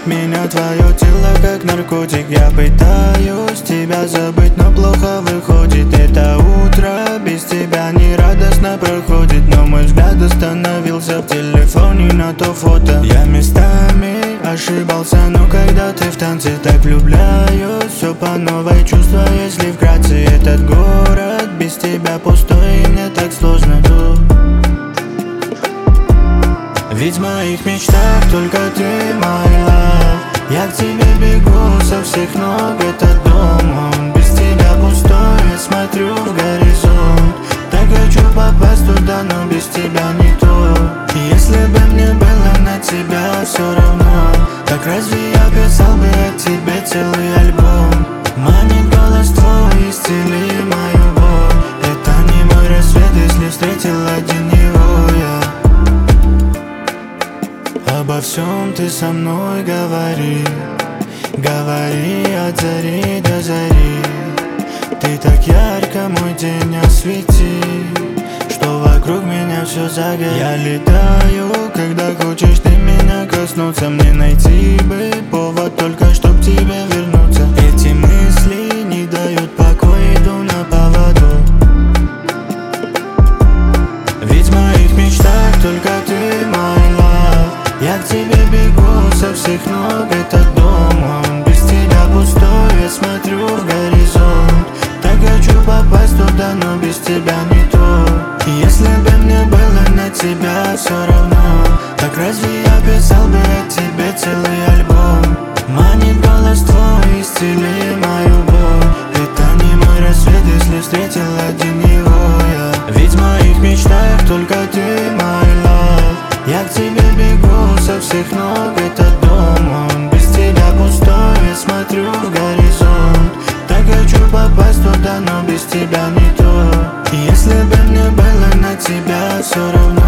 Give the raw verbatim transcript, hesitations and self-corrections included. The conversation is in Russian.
меня твое тело как наркотик. Я пытаюсь тебя забыть, но плохо выходит. Это утро без тебя не радостно проходит, но мой взгляд остановился в телефоне на то фото. Я местами ошибался, но когда ты в танце, так влюбляюсь. Все по новой чувства, если вкратце. Этот город без тебя пустой, и мне так сложно тут. Ведь в моих мечтах только ты, my love. Я к тебе бегу со всех ног. Этот дом, он без тебя пустой. Я смотрю в горизонт, так хочу попасть туда, но без тебя не то. Если бы мне было на тебя все равно, так разве я писал бы о тебе целый альбом? Манит голос твой, исцели мою боль. Это не мой рассвет, если встретил один его я. Обо всем ты со мной говори, говори от зари до зари. Ты так ярко мой день освети, что вокруг меня все загорит. Я летаю, когда хочешь ты меня коснуться. Мне найти бы повод только чтоб к тебе вернуться. Эти мысли не дают покоя, иду на поводу. Ведь в моих мечтах только ты, my love. Я к тебе бегу со всех ног. Этот дом, он без тебя пустой. Я смотрю в горизонт, так хочу попасть туда, но без тебя не то. Если бы мне было на тебя все равно, так разве я писал бы о тебе целый альбом? Манит голос твой, исцели мою боль. Это не мой рассвет, если встретил один его я. Ведь в моих мечтах только ты, my love. Я к тебе бегу со всех ног. Этот дом, он без тебя пустой. Я смотрю в горизонт, так хочу попасть туда, но без тебя не то. Если бы мне было на тебя все равно,